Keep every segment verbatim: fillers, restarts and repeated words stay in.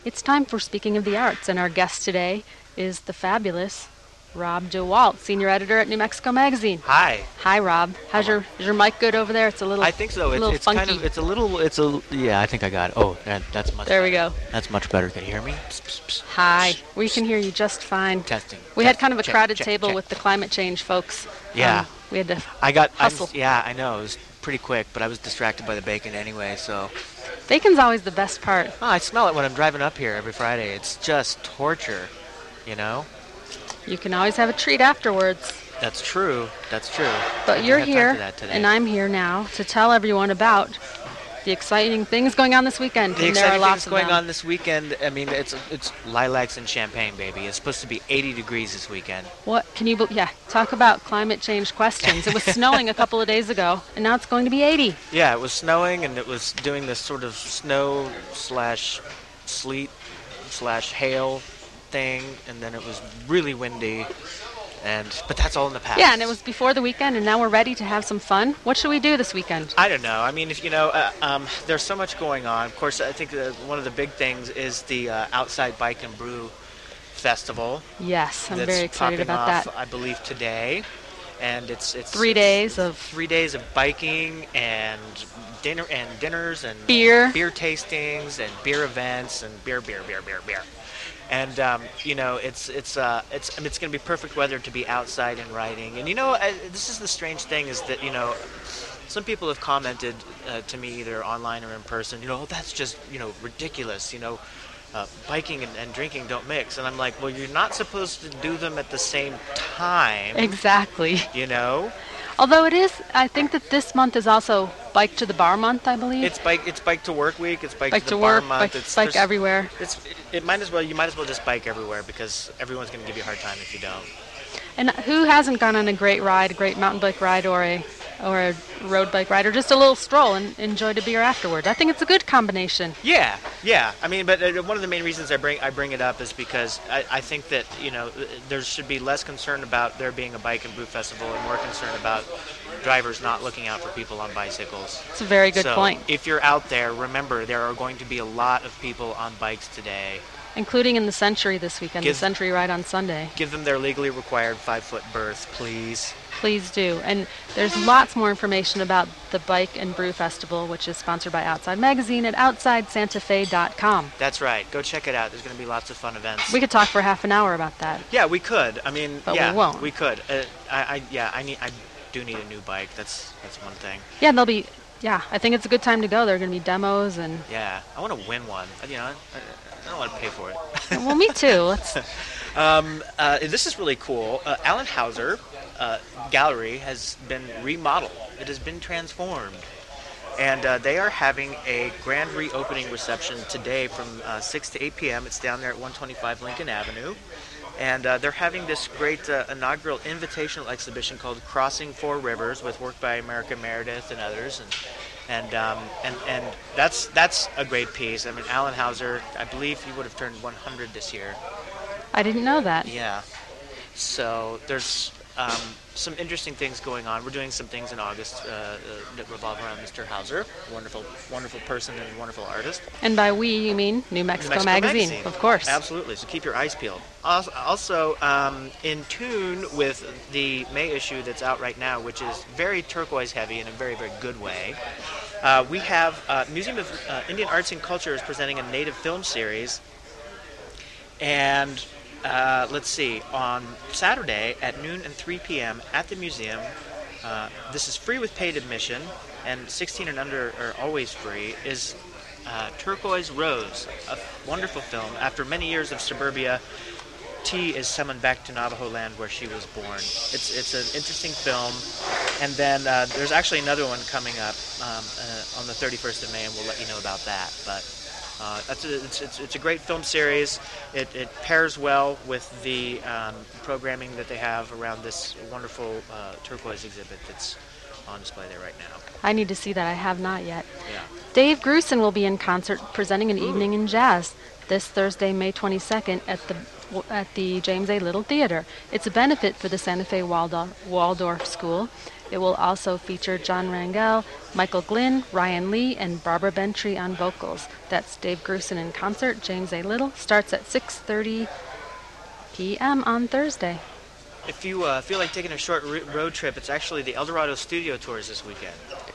It's time for Speaking of the Arts, and our guest today is the fabulous Rob DeWalt, senior editor at New Mexico Magazine. Hi. Hi, Rob. How's your is your mic good over there? It's a little. I think so. A It's, little it's funky. kind of. It's a little. It's a. Yeah, I think I got it. Oh, that, that's much. There better. we go. That's much better. Can you hear me? Psst, psst, psst. Hi. We can hear you just fine. Testing. We had testing, kind of a check, crowded check, table check. with the climate change folks. Yeah. Um, we had to I got. I'm, hustle. yeah, I know. It was pretty quick, but I was distracted by the bacon anyway. So. Bacon's always the best part. Oh, I smell it when I'm driving up here every Friday. It's just torture, you know. You can always have a treat afterwards. That's true. That's true. I But didn't you're have time here, for that today. and I'm here now to tell everyone about the exciting things going on this weekend. The and there are exciting lots things of going them. on this weekend. I mean, it's it's lilacs and champagne, baby. It's supposed to be eighty degrees this weekend. What can you? bel Yeah, talk about climate change questions. It was snowing a couple of days ago, and now it's going to be eighty. Yeah, it was snowing, and it was doing this sort of snow slash sleet slash hail thing, and then it was really windy. And but that's all in the past. Yeah, and it was before the weekend, and now we're ready to have some fun. What should we do this weekend? I don't know. I mean, if you know, uh, um, there's so much going on. Of course, I think uh, one of the big things is the uh, Outside Bike and Brew Festival. Yes, I'm that's very excited popping about off, that. I believe today, and it's it's Three it's days of three days of biking and dinner and dinners and beer. beer tastings and beer events and beer, beer, beer, beer, beer. And um, you know, it's it's uh, it's I mean, it's going to be perfect weather to be outside and riding. And you know, I, this is the strange thing is that you know, some people have commented uh, to me either online or in person. You know, oh, that's just you know ridiculous. You know, uh, biking and, and drinking don't mix. And I'm like, well, you're not supposed to do them at the same time. Exactly. You know. Although it is, I think that this month is also Bike to the Bar month, I believe. It's bike. It's bike to work week. It's bike, Bike to to the bar work, month. bike, it's bike there's- everywhere. It's it, it might as well. You might as well just bike everywhere because everyone's going to give you a hard time if you don't. And who hasn't gone on a great ride, a great mountain bike ride, or a or a road bike ride, or just a little stroll and enjoyed a beer afterward? I think it's a good combination. Yeah, yeah. I mean, but uh, one of the main reasons I bring I bring it up is because I, I think that you know there should be less concern about there being a bike and brew festival and more concern about drivers not looking out for people on bicycles. It's a very good so point. If you're out there, remember there are going to be a lot of people on bikes today. Including in the Century this weekend, Give- the Century ride on Sunday. Give them their legally required five-foot berth, please. Please do. And there's lots more information about the Bike and Brew Festival, which is sponsored by Outside Magazine at outside santa fe dot com. That's right. Go check it out. There's going to be lots of fun events. We could talk for half an hour about that. Yeah, we could. I mean, But we yeah, won't. could. Uh, I, I, yeah, I need. I do need a new bike. That's that's one thing. Yeah, there'll be, yeah, I think it's a good time to go. There are going to be demos and, Yeah, I want to win one. Uh, You know, I, I don't want to pay for it. well, me too. Let's, um, uh, this is really cool. Uh, Alan Hauser uh, Gallery has been remodeled. It has been transformed. And uh, they are having a grand reopening reception today from uh, six to eight p.m. It's down there at one twenty-five Lincoln Avenue. And uh, they're having this great uh, inaugural invitational exhibition called Crossing Four Rivers with work by America Meredith and others. And and um, and, and that's that's a great piece. I mean, Alan Hauser, I believe he would have turned one hundred this year. I didn't know that. Yeah. So there's um, some interesting things going on. We're doing some things in August uh, uh, that revolve around Mister Hauser, wonderful, wonderful person and wonderful artist. And by we, you mean New Mexico, Mexico Magazine, Magazine, of course. Absolutely. So keep your eyes peeled. Als- Also, um, in tune with the May issue that's out right now, which is very turquoise heavy in a very, very good way. Uh, we have uh, Museum of uh, Indian Arts and Culture is presenting a native film series, and uh, let's see, on Saturday at noon and three p.m. at the museum. Uh, this is free with paid admission, and sixteen and under are always free. Is uh, Turquoise Rose, a wonderful film. After many years of suburbia, T is summoned back to Navajo land where she was born. It's it's an interesting film, and then uh, there's actually another one coming up um, uh, on the thirty-first of May, and we'll let you know about that. But uh, that's a, it's, it's it's a great film series. It it pairs well with the um, programming that they have around this wonderful uh, turquoise exhibit that's on display there right now. I need to see that. I have not yet. Yeah. Dave Grusin will be in concert presenting an Ooh. evening in jazz this Thursday, May twenty-second at the at the James A. Little Theater. It's a benefit for the Santa Fe Waldorf, Waldorf School, It will also feature John Rangel, Michael Glynn, Ryan Lee, and Barbara Bentry on vocals. That's Dave Grusin in concert. James A. Little starts at six thirty p.m. on Thursday. If you uh, feel like taking a short r- road trip, it's actually the Eldorado Studio Tours this weekend.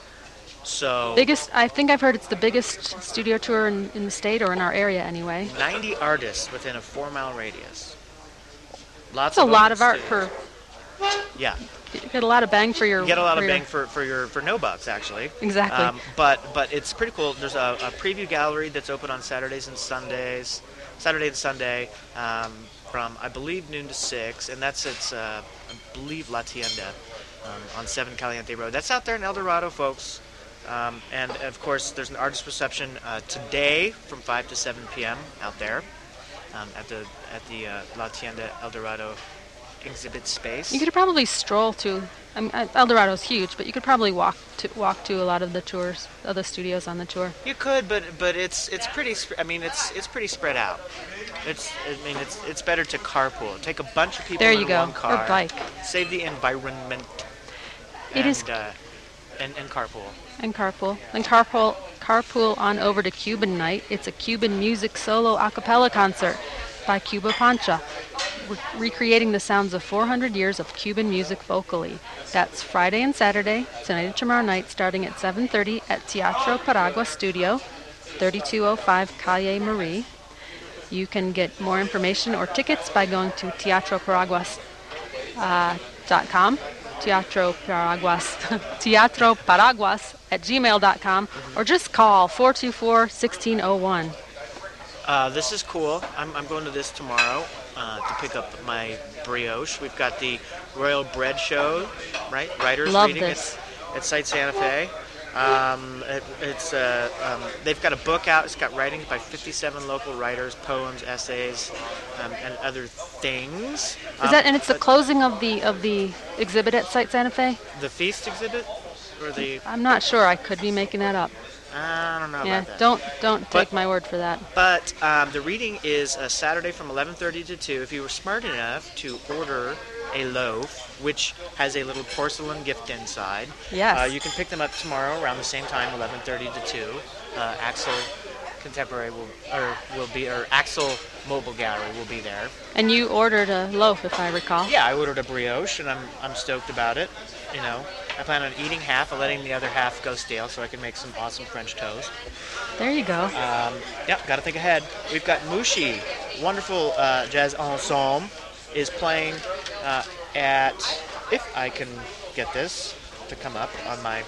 So Biggest, I think I've heard it's the biggest studio tour in, in the state, or in our area anyway. ninety artists within a four-mile radius. Lots That's a of lot open of art studios. per. Yeah. You get a lot of bang for your. You get a lot for of your- bang for, for your for no bucks, actually. Exactly. Um, but but it's pretty cool. There's a, a preview gallery that's open on Saturdays and Sundays, Saturday and Sunday, um, from I believe noon to six, and that's at uh, I believe La Tienda um, on seven Caliente Road. That's out there in El Dorado, folks. Um, and of course, there's an artist reception uh, today from five to seven p.m. out there um, at the at the uh, La Tienda El Dorado exhibit space. You could probably stroll to. I mean, uh, El Dorado's huge, but you could probably walk to walk to a lot of the tours, other studios on the tour. You could, but but it's it's pretty. Sp- I mean, it's it's pretty spread out. It's I mean, it's it's better to carpool. Take a bunch of people There in you go. one car. Or bike. Save the environment. It and, is- Uh, and and carpool. And carpool. And carpool carpool on over to Cuban Night. It's a Cuban music solo a cappella concert by Cuba Pancha, re- recreating the sounds of four hundred years of Cuban music vocally. That's Friday and Saturday, tonight and tomorrow night, starting at seven thirty at Teatro Paragua Studio, thirty-two oh five Calle Marie. You can get more information or tickets by going to teatro paraguas dot com. Teatro Paraguas, Teatro Paraguas at gmail dot com, or just call four two four, one six zero one. Uh, this is cool. I'm I'm going to this tomorrow uh, to pick up my brioche. We've got the Royal Bread Show, right? Writers Love reading this. at at Site Santa Fe. Um, it, it's uh, um, they've got a book out. It's got writings by fifty-seven local writers, poems, essays, um, and other things. Is Um, that and it's the but closing of the of the exhibit at Site Santa Fe? the feast exhibit or the I'm not sure. I could be making that up. I don't know Yeah, about that. don't don't take But- my word for that. But um, the reading is uh, Saturday from eleven thirty to two. If you were smart enough to order a loaf, which has a little porcelain gift inside, Yes. uh, you can pick them up tomorrow around the same time, eleven thirty to two. Uh, Axel Contemporary will or will be or Axel Mobile Gallery will be there. And you ordered a loaf, if I recall. Yeah, I ordered a brioche, and I'm I'm stoked about it. You know, I plan on eating half and letting the other half go stale, so I can make some awesome French toast. There you go. Um, yep, got to think ahead. We've got Mushi, wonderful uh, jazz ensemble, is playing uh, at. If I can get this to come up on my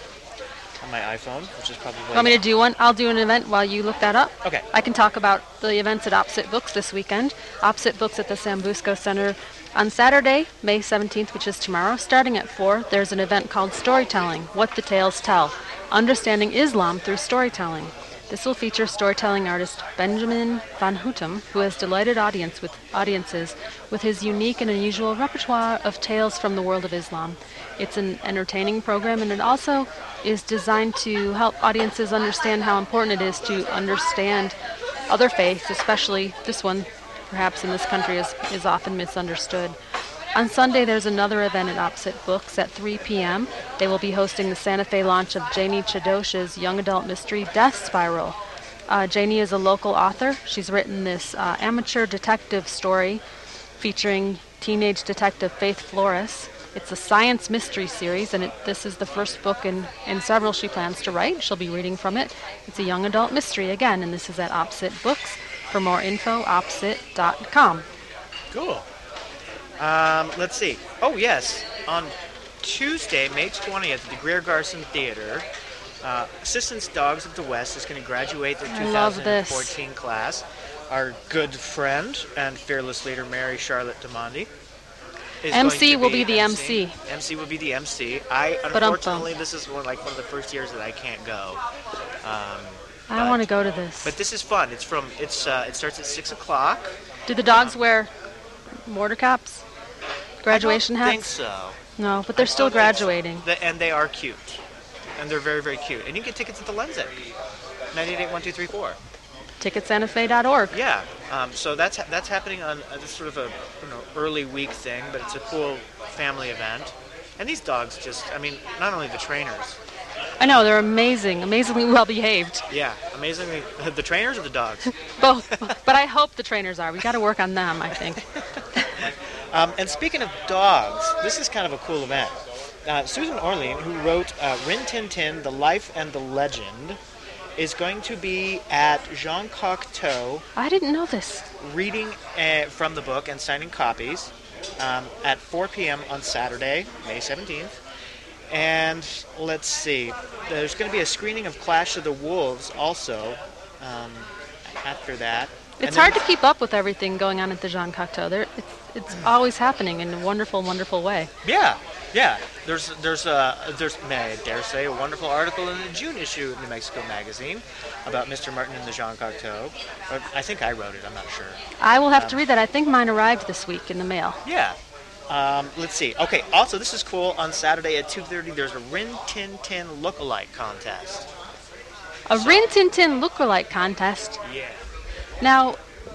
on my iPhone, which is probably. Want me to do one? I'll do an event while you look that up. Okay. I can talk about the events at Opposite Books this weekend. Opposite Books at the Sambusco Center on Saturday, May seventeenth, which is tomorrow, starting at four. There's an event called Storytelling, What the Tales Tell, Understanding Islam Through Storytelling. This will feature storytelling artist Benjamin Van Houten, who has delighted audience with audiences with his unique and unusual repertoire of tales from the world of Islam. It's an entertaining program, and it also is designed to help audiences understand how important it is to understand other faiths, especially this one, perhaps in this country, is, is often misunderstood. On Sunday, there's another event at Opposite Books at three p.m. They will be hosting the Santa Fe launch of Janie Chadosh's young adult mystery, Death Spiral. Uh, Janie is a local author. She's written this uh, amateur detective story featuring teenage detective Faith Flores. It's a science mystery series, and it, this is the first book in, in several she plans to write. She'll be reading from it. It's a young adult mystery, again, and this is at Opposite Books. For more info, opposite dot com. Cool. Um, let's see. Oh, yes. On Tuesday, May twentieth, at the Greer Garson Theater, uh, Assistance Dogs of the West is going to graduate their I love this. two thousand fourteen class. Our good friend and fearless leader, Mary Charlotte Demondi, is M C going to will be the M C. M C will be the M C. I, But um, unfortunately, this is one, like one of the first years that I can't go. Um, I but- want to go to this. But this is fun. It's from, it's, uh, it starts at six o'clock. Do the dogs wear mortar caps? Graduation I don't hats? think so. No, but they're I still don't think so. graduating. The- and they are cute. And they're very, very cute. And you can get tickets at the Lensic. nine eight eight, one two three four. ticket santa fe dot org. Yeah. Um, so that's ha- that's happening on uh, this sort of a you know early week thing, but it's a cool family event. And these dogs just, I mean, not only the trainers. I know, they're amazing, amazingly well behaved. Yeah, amazingly. The trainers or the dogs? Both. But I hope the trainers are. We got to work on them, I think. Um, and speaking of dogs, this is kind of a cool event. Uh, Susan Orlean, who wrote uh, Rin Tin Tin, The Life and the Legend, is going to be at Jean Cocteau I didn't know this. reading uh, from the book and signing copies um, at four p.m. on Saturday, May seventeenth. And let's see, there's going to be a screening of Clash of the Wolves also um, after that. It's And hard then- to keep up with everything going on at the Jean Cocteau. There, it's, it's always happening in a wonderful, wonderful way. Yeah, yeah. There's there's a there's may I dare say a wonderful article in the June issue of New Mexico Magazine about Mister Martin and the Jean Cocteau. Or I think I wrote it. I'm not sure. I will have to Um, read that. I think mine arrived this week in the mail. Yeah. Um, let's see. Okay. Also, this is cool. On Saturday at two thirty, there's a Rin Tin Tin lookalike contest. A Rin Tin Tin lookalike contest. Yeah. Now,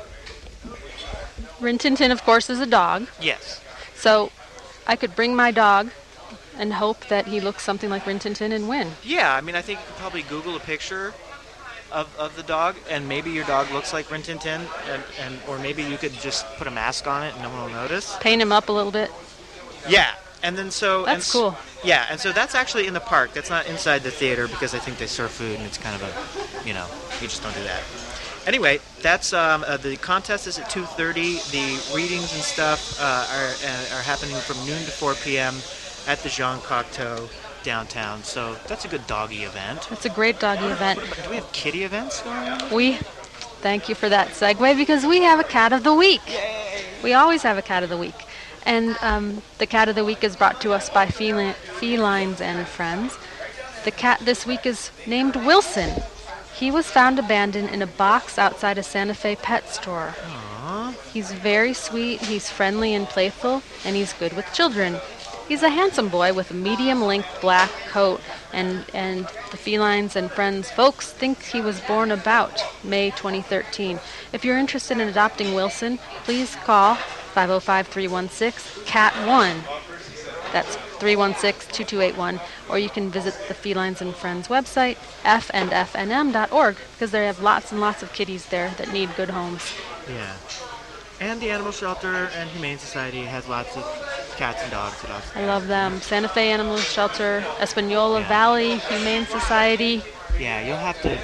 Rin Tin Tin, of course, is a dog. Yes. So I could bring my dog and hope that he looks something like Rin Tin Tin and win. Yeah. I mean, I think you could probably Google a picture of, of the dog, and maybe your dog looks like Rin Tin Tin, and, and or maybe you could just put a mask on it and no one will notice. Paint him up a little bit. Yeah, and then so and That's s- cool. Yeah, and so that's actually in the park. That's not inside the theater because I think they serve food and it's kind of a, you know, you just don't do that. Anyway, that's um, uh, the contest is at two thirty. The readings and stuff uh, are uh, are happening from noon to four p.m. at the Jean Cocteau downtown. So that's a good doggy event. It's a great doggy event. Do we have kitty events going on? We thank you for that segue because we have a cat of the week. We always have a cat of the week. And um, the cat of the week is brought to us by Fel- Felines and Friends. The cat this week is named Wilson. He was found abandoned in a box outside a Santa Fe pet store. Aww. He's very sweet, he's friendly and playful, and he's good with children. He's a handsome boy with a medium-length black coat, and, and the Felines and Friends folks think he was born about May twenty thirteen. If you're interested in adopting Wilson, please call five oh five, three one six, C A T one. That's three one six, two two eight one. Or you can visit the Felines and Friends website, f and f n m dot org, because they have lots and lots of kitties there that need good homes. Yeah. And the Animal Shelter and Humane Society has lots of cats and dogs that also. I love them. Santa Fe Animal Shelter, Espanola Yeah. Valley Humane Society. Yeah, you'll have to.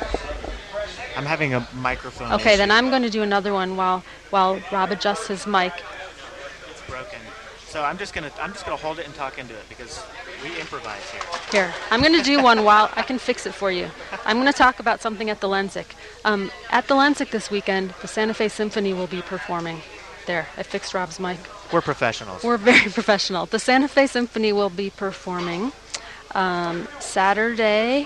I'm having a microphone. Okay, then issue. I'm going to do another one while while Rob adjusts his mic. It's broken. So I'm just gonna I'm just gonna hold it and talk into it because we improvise here. Here, I'm going to do one while I can fix it for you. I'm going to talk about something at the Lensic. Um, at the Lensic this weekend, the Santa Fe Symphony will be performing. There, I fixed Rob's mic. We're professionals. We're very professional. The Santa Fe Symphony will be performing um, Saturday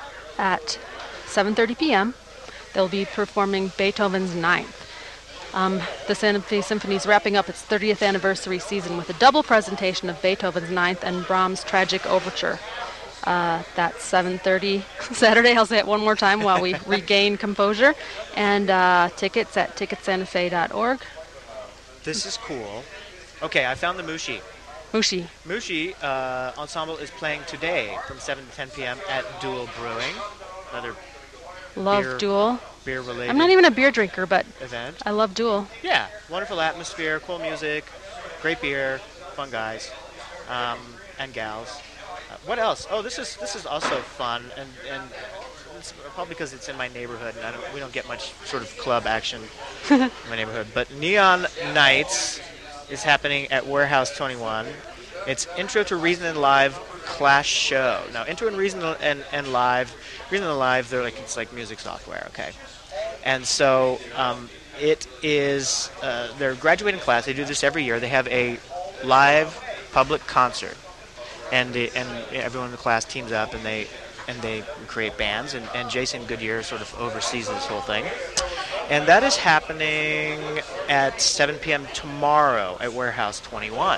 at seven thirty p.m. They'll be performing Beethoven's Ninth. Um, the Santa Fe Symphony is wrapping up its thirtieth anniversary season with a double presentation of Beethoven's Ninth and Brahms' Tragic Overture. Uh, that's seven thirty Saturday. I'll say it one more time while we regain composure. And uh, tickets at ticket santa fe dot org. This is cool. Okay, I found the Mushi. Mushi. Mushi uh, Ensemble is playing today from seven to ten p.m. at Dual Brewing, another Love Beer. Duel. beer-related I'm not even a beer drinker, but event. I love Duel. Yeah, wonderful atmosphere, cool music, great beer, fun guys, um, and gals. Uh, what else? Oh, this is this is also fun, and and it's probably because it's in my neighborhood, and I don't, we don't get much sort of club action in my neighborhood. But Neon Nights is happening at Warehouse twenty-one. It's Intro to Reason and Live Clash Show. Now, Intro and Reason and, and Live, Reason and Live, they're like it's like music software, okay? And so um, it is uh, their graduating class. They do this every year. They have a live public concert, and the, and everyone in the class teams up and they and they create bands. And, and Jason Goodyear sort of oversees this whole thing. And that is happening at seven p.m. tomorrow at Warehouse twenty-one.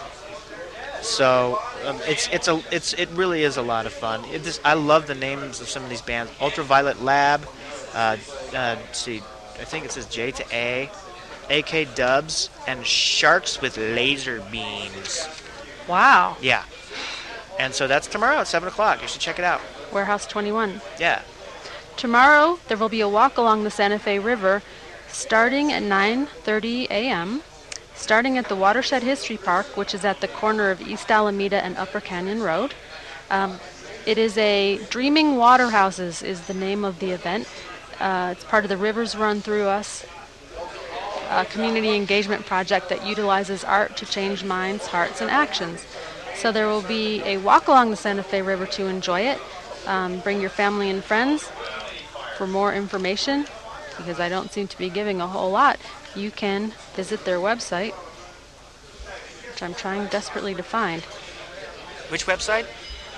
So um, it's it's a it's it really is a lot of fun. It just, I love the names of some of these bands. Ultraviolet Lab. Uh, uh, let's see, I think it says J to A, A K Dubs, and Sharks with Laser Beams. Wow. Yeah. And so that's tomorrow at seven o'clock. You should check it out. Warehouse twenty-one. Yeah. Tomorrow, there will be a walk along the Santa Fe River starting at nine thirty a m, starting at the Watershed History Park, which is at the corner of East Alameda and Upper Canyon Road. Um, it is a Dreaming Water Houses is the name of the event. Uh, it's part of the Rivers Run Through Us uh, community engagement project that utilizes art to change minds, hearts, and actions. So there will be a walk along the Santa Fe River to enjoy it. Um, bring your family and friends. For more information, because I don't seem to be giving a whole lot, you can visit their website, which I'm trying desperately to find. Which website?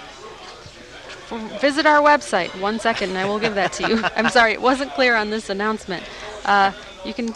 Visit our website. One second, and I will give that to you. I'm sorry, it wasn't clear on this announcement. Uh, you can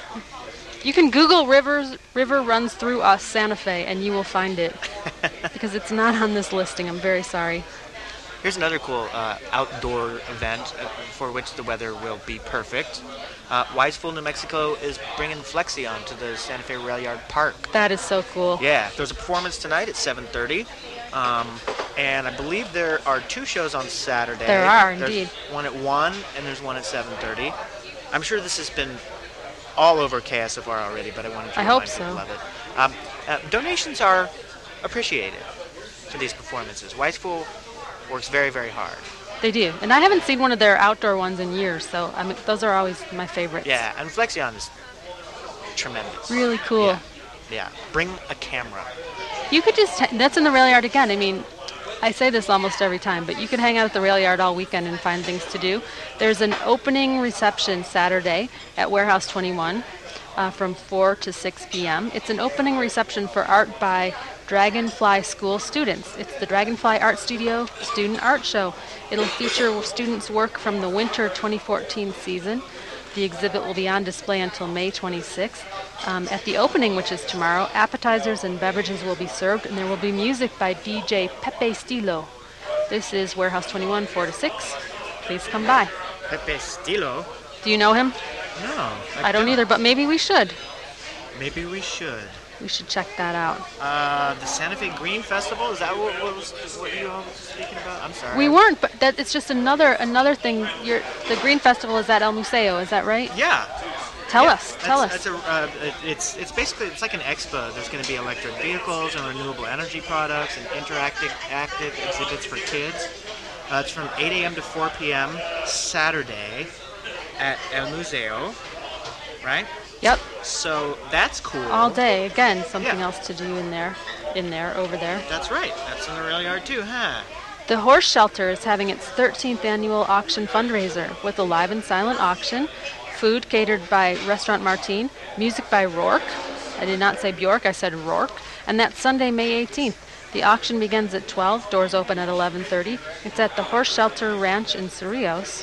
you can Google Rivers River Runs Through Us Santa Fe, and you will find it, because it's not on this listing. I'm very sorry. Here's another cool uh, outdoor event uh, for which the weather will be perfect. Uh, Wiseful, New Mexico is bringing Flexion to the Santa Fe Rail Yard Park. That is so cool. Yeah, there's a performance tonight at seven thirty, um, and I believe there are two shows on Saturday. There are, there's indeed. One at one, and there's one at seven thirty. I'm sure this has been all over K S F R already, but I wanted to I remind hope so. people of it. Um, uh, donations are appreciated for these performances. Wiseful works very, very hard. They do. And I haven't seen one of their outdoor ones in years, so I mean, those are always my favorites. Yeah, and Flexion is tremendous. Really cool. Yeah, yeah. Bring a camera. You could just, that's in the rail yard again. I mean, I say this almost every time, but you could hang out at the rail yard all weekend and find things to do. There's an opening reception Saturday at Warehouse twenty-one uh, from four to six p m It's an opening reception for art by Dragonfly School students. It's the Dragonfly Art Studio Student Art Show. It'll feature students' work from the winter twenty fourteen season. The exhibit will be on display until May twenty-sixth. Um, at the opening, which is tomorrow, appetizers and beverages will be served, and there will be music by D J Pepe Stilo. This is Warehouse twenty-one, four to six. Please come by. Pepe Stilo? Do you know him? No. I, I don't either, but maybe we should. Maybe we should. We should check that out. Uh, the Santa Fe Green Festival, is that what, what, was, what you all were speaking about? I'm sorry. We weren't, but that it's just another another thing. You're, the Green Festival is at El Museo, is that right? Yeah. Tell yeah, us, tell us. That's a, uh, it's it's basically it's like an expo. There's going to be electric vehicles and renewable energy products and interactive active exhibits for kids. Uh, it's from eight a m to four p m Saturday at El Museo, right? Yep. So that's cool. All day. Again, something Yeah. else to do in there, in there, over there. That's right. That's in the rail yard too, huh? The Horse Shelter is having its thirteenth annual auction fundraiser with a live and silent auction, food catered by Restaurant Martine, music by Rourke. I did not say Bjork, I said Rourke. And that's Sunday, May eighteenth. The auction begins at twelve, doors open at eleven thirty. It's at the Horse Shelter Ranch in Cerrillos.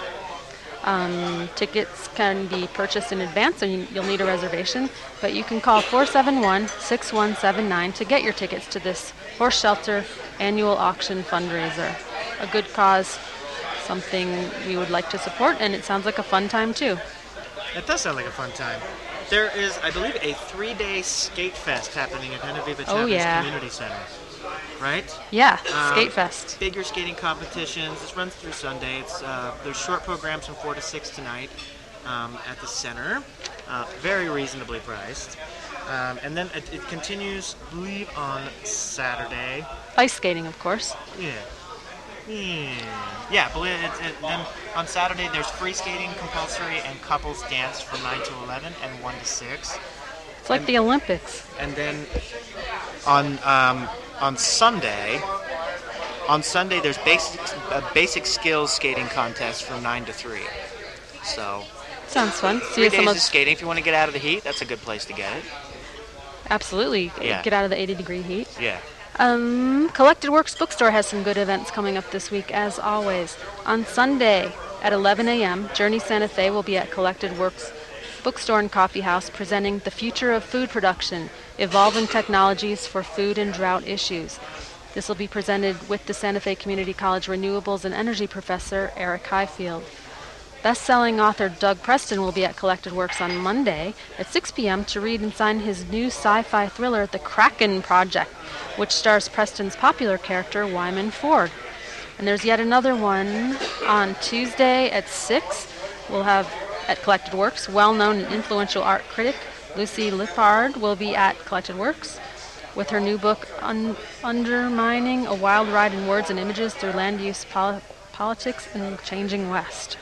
Um, tickets can be purchased in advance, and you, you'll need a reservation, but you can call four seven one, six one seven nine to get your tickets to this Horse Shelter annual auction fundraiser. A good cause, something we would like to support, and it sounds like a fun time too. It does sound like a fun time. There is, I believe, a three-day skate fest happening at Genevieve Chavez Oh, yeah. Community Center, right? Yeah, Um, Skate Fest. Figure skating competitions. This runs through Sunday. It's uh, there's short programs from four to six tonight um, at the center. Uh, very reasonably priced. Um, and then it, it continues, I believe, on Saturday. Ice skating, of course. Yeah. Yeah. Yeah, I believe it, it, then on Saturday there's free skating compulsory and couples dance from nine to eleven and one to six. It's like And- the Olympics. And then on um, on Sunday, on Sunday there's basic a basic skills skating contest from nine to three. So Sounds fun. three See some days of of skating. If you want to get out of the heat, that's a good place to get it. Absolutely. Yeah. Get out of the eighty degree heat. Yeah. Um, Collected Works Bookstore has some good events coming up this week, as always. On Sunday at eleven a m, Journey Santa Fe will be at Collected Works Bookstore and Coffee House presenting The Future of Food Production, Evolving Technologies for Food and Drought Issues. This will be presented with the Santa Fe Community College Renewables and Energy Professor, Eric Highfield. Best-selling author Doug Preston will be at Collected Works on Monday at six p.m. to read and sign his new sci-fi thriller, The Kraken Project, which stars Preston's popular character, Wyman Ford. And there's yet another one on Tuesday at six. We'll have at Collected Works, well-known and influential art critic Lucy Lippard will be at Collected Works with her new book, Un- Undermining a Wild Ride in Words and Images Through Land Use Poli- Politics in the Changing West.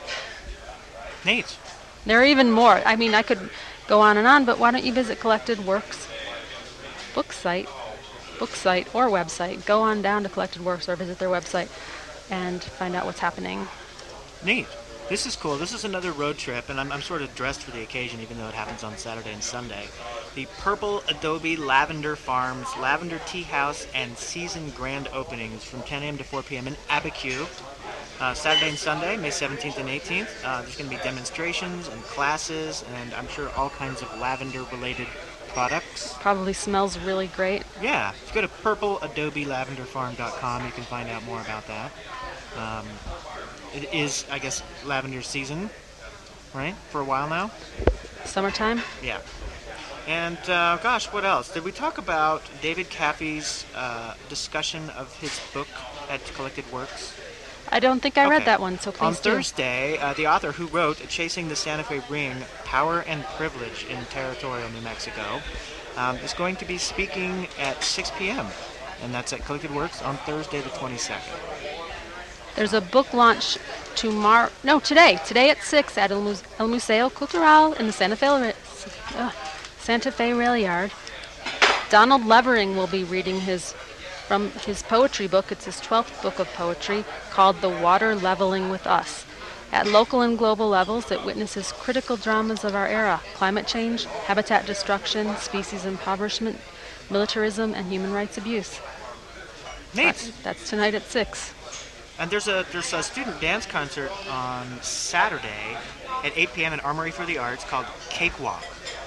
Neat. There are even more. I mean, I could go on and on, but why don't you visit Collected Works book site, book site or website. Go on down to Collected Works or visit their website and find out what's happening. Neat. This is cool. This is another road trip, and I'm, I'm sort of dressed for the occasion, even though it happens on Saturday and Sunday. The Purple Adobe Lavender Farms, Lavender Tea House, and Season Grand Openings from ten a.m. to four p.m. in Abiquiu. Uh, Saturday and Sunday, May seventeenth and eighteenth. Uh, there's going to be demonstrations and classes, and I'm sure all kinds of lavender-related products. Probably smells really great. Yeah. If you go to purple adobe lavender farm dot com, you can find out more about that. Um, it is, I guess, lavender season, right, for a while now? Summertime? Yeah. And, uh, gosh, what else? Did we talk about David Caffey's uh, discussion of his book at Collected Works? I don't think I Okay. read that one, so please On do. Thursday, uh, the author who wrote Chasing the Santa Fe Ring, Power and Privilege in Territorial New Mexico, um, is going to be speaking at six p.m., and that's at Collected Works on Thursday the twenty-second. There's a book launch tomorrow, no, today, today at six at El, Muse- El Museo Cultural in the Santa Fe, uh, Santa Fe Rail Yard. Donald Levering will be reading his from his poetry book. It's his twelfth book of poetry called The Water Leveling with Us. At local and global levels, it witnesses critical dramas of our era: climate change, habitat destruction, species impoverishment, militarism, and human rights abuse. Neat. That's, that's tonight at six. And there's a there's a student dance concert on Saturday at eight p.m. in Armory for the Arts called Cakewalk.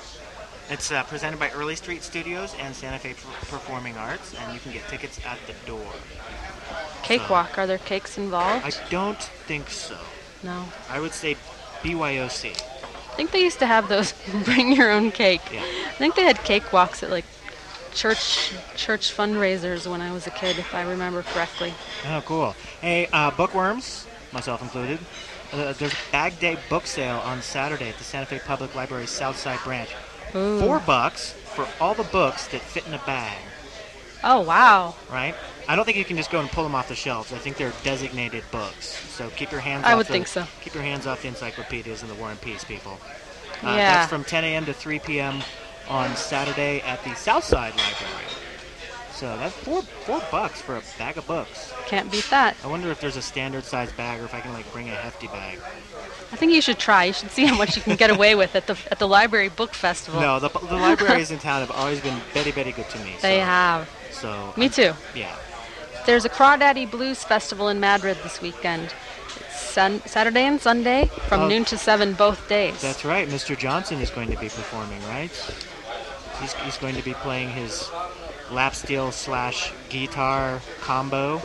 It's uh, presented by Early Street Studios and Santa Fe Performing Arts, and you can get tickets at the door. Cakewalk, are there cakes involved? I don't think so. No. I would say B Y O C. I think they used to have those bring your own cake. Yeah. I think they had cakewalks at like church church fundraisers when I was a kid, if I remember correctly. Oh, cool. Hey, uh, bookworms, myself included. Uh, there's a Bag Day book sale on Saturday at the Santa Fe Public Library's Southside branch. Ooh. Four bucks for all the books that fit in a bag, Oh, wow. right? I don't think you can just go and pull them off the shelves. I think they're designated books. So keep your hands I off would the, think so. Keep your hands off the encyclopedias and the War and Peace, people. Uh, Yeah. That's from ten a.m. to three p.m. on Saturday at the Southside Library. So that's four four bucks for a bag of books. Can't beat that. I wonder if there's a standard size bag or if I can like bring a hefty bag. I think you should try. You should see how much you can get away with at the at the Library Book Festival. No, the, the libraries in town have always been very, very good to me. They so, have. So Me too. yeah. There's a Crawdaddy Blues Festival in Madrid this weekend. It's sun- Saturday and Sunday from Oh. noon to seven both days. That's right. Mister Johnson is going to be performing, right? He's, he's going to be playing his lap steel slash guitar combo.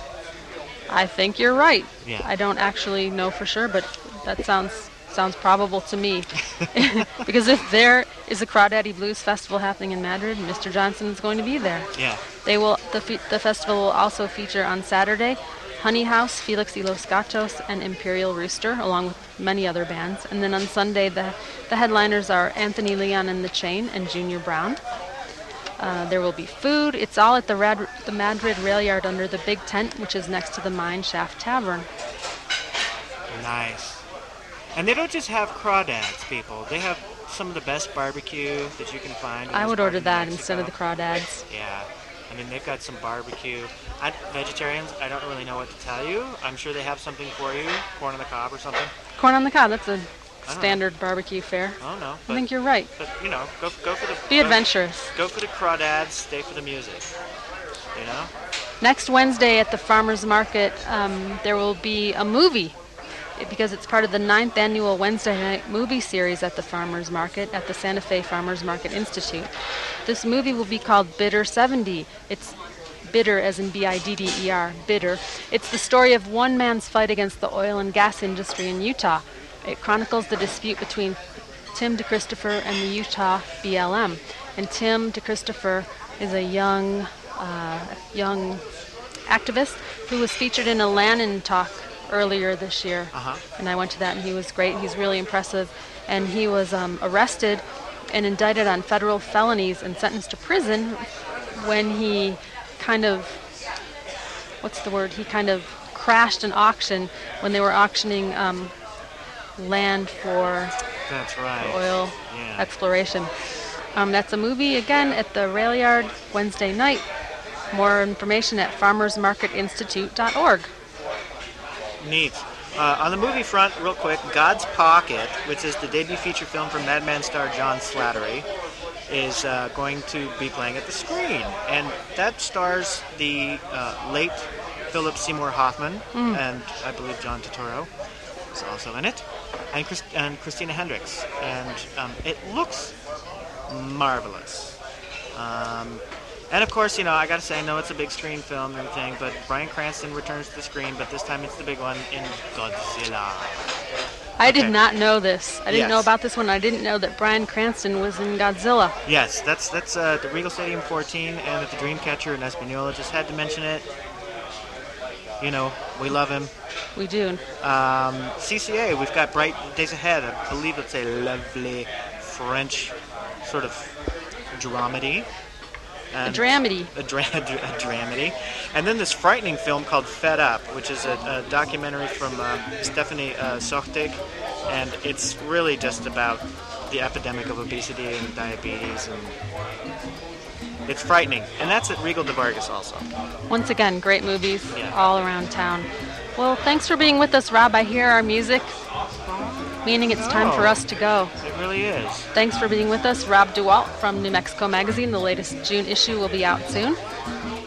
I think you're right. Yeah. I don't actually know for sure, but that sounds sounds probable to me. Because if there is a Crawdaddy Blues Festival happening in Madrid, Mister Johnson is going to be there. Yeah. They will. The, fe- the festival will also feature on Saturday Honey House, Felix y los Gatos, and Imperial Rooster, along with many other bands. And then on Sunday, the, the headliners are Anthony Leon and the Chain and Junior Brown. Uh, there will be food. It's all at the, Rad- the Madrid Rail Yard under the big tent, which is next to the Mine Shaft Tavern. Nice. And they don't just have crawdads, people. They have some of the best barbecue that you can find. in I this would part order of that Mexico. instead of the crawdads. Yeah. I mean, they've got some barbecue. I, vegetarians, I don't really know what to tell you. I'm sure they have something for you. Corn on the cob or something. Corn on the cob, that's a know. standard barbecue fare. I don't know. I But, think you're right. but you know, go, go for the... Be go- adventurous. Go for the crawdads, stay for the music. You know? Next Wednesday at the Farmers Market, um, there will be a movie because it's part of the ninth annual Wednesday night movie series at the Farmers Market at the Santa Fe Farmers Market Institute. This movie will be called Bitter seventy. It's bitter as in B I D D E R, bitter. It's the story of one man's fight against the oil and gas industry in Utah. It chronicles the dispute between Tim DeChristopher and the Utah B L M. And Tim DeChristopher is a young, uh, young activist who was featured in a Lannan talk earlier this year. Uh-huh. And I went to that, and he was great. He's really impressive. And he was um, arrested and indicted on federal felonies and sentenced to prison when he kind of, what's the word? He kind of crashed an auction when they were auctioning um, land for, That's right. for oil Yeah. exploration. Um, that's a movie, again, at the Rail Yard Wednesday night. More information at farmers market institute dot org. Neat. Uh, on the movie front, real quick, God's Pocket, which is the debut feature film from Madman star John Slattery, is uh, going to be playing at the screen. And that stars the uh, late Philip Seymour Hoffman, Mm. and I believe John Turturro is also in it, and, Christ- and Christina Hendricks. And um, it looks marvelous. Um, and of course, you know, I gotta say, I know it's a big screen film and everything, but Bryan Cranston returns to the screen, but this time it's the big one in Godzilla. I Okay. did not know this. I didn't know Yes. about this one. I didn't know that Bryan Cranston was in Godzilla. Yes, that's that's uh, the Regal Stadium fourteen and at the Dreamcatcher in Espanola. Just had to mention it. You know, we love him. We do. Um, C C A, we've got Bright Days Ahead. I believe it's a lovely French sort of dramedy. A And dramedy. A, dra- a dramedy. And then this frightening film called Fed Up, which is a, a documentary from um, Stephanie uh, Sochtig. And it's really just about the epidemic of obesity and diabetes. And it's frightening. And that's at Regal de Vargas also. Once again, great movies Yeah. all around town. Well, thanks for being with us, Rob. I hear our music, meaning it's time for Oh. us to go. It really is. Thanks for being with us, Rob DeWalt from New Mexico Magazine. The latest June issue will be out soon.